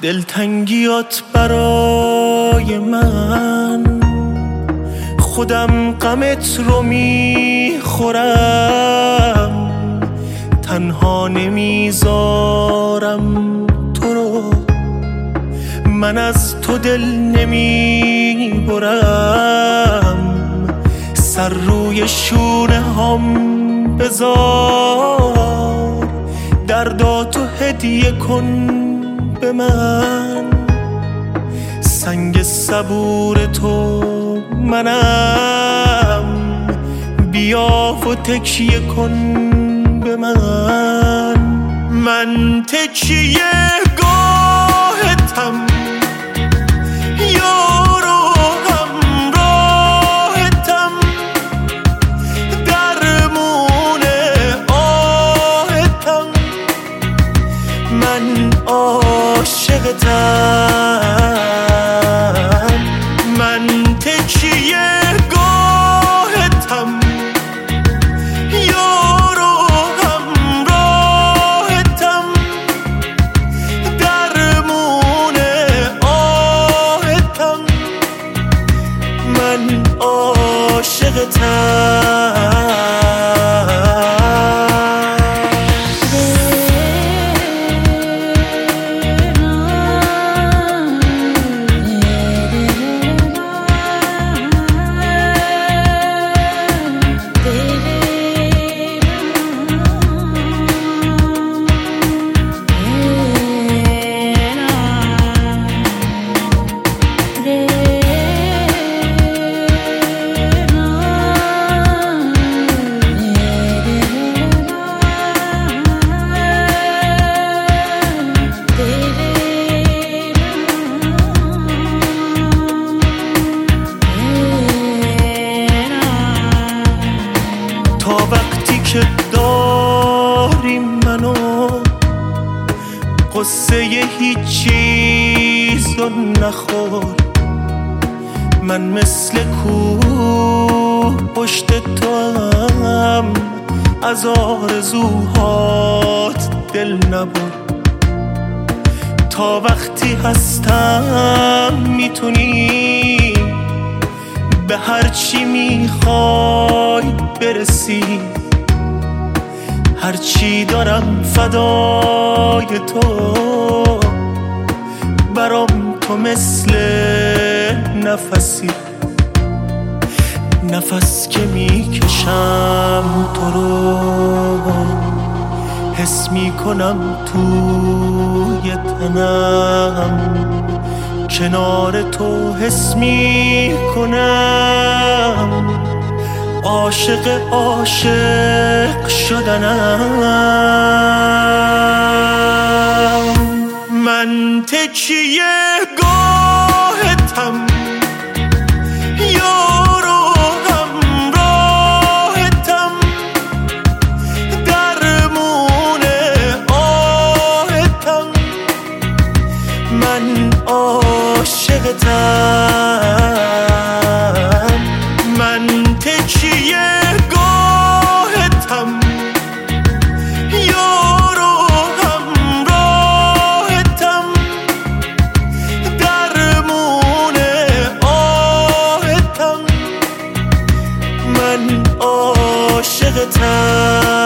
دلتنگیات برای من، خودم غمت رو میخورم، تنها نمیذارم تو رو، من از تو دل نمیبرم، سر روی شونه هم بذار، درداتو هدیه کن به من، سنگ صبور تو منم، بیا و تکیه کن به من، من تکیه گاهتم، یار و همراهتم، درمون آهتم، من عاشقتم، من تکیه گاهتم، یار و همراهتم، درمون آهتم، من عاشقتم. تا وقتی که داری منو، قصه هیچ چیزو نخور، من مثل کوه پشت تو هم، از آرزوهات دل نبر، تا وقتی هستم میتونی به هرچی میخوای برسی، هرچی دارم فدای تو، برام تو مثل نفسی، نفس که میکشم تو رو، حس میکنم توی تنم، کنار تو حس میکنم، عاشق عاشق شدنم، من تکیه گاهتم، یار و همراهتم، درمون آهتم، من عاشقتم، من تکیه گاهتم، یار و همراهتم، درمون آهتم، من عاشقتم.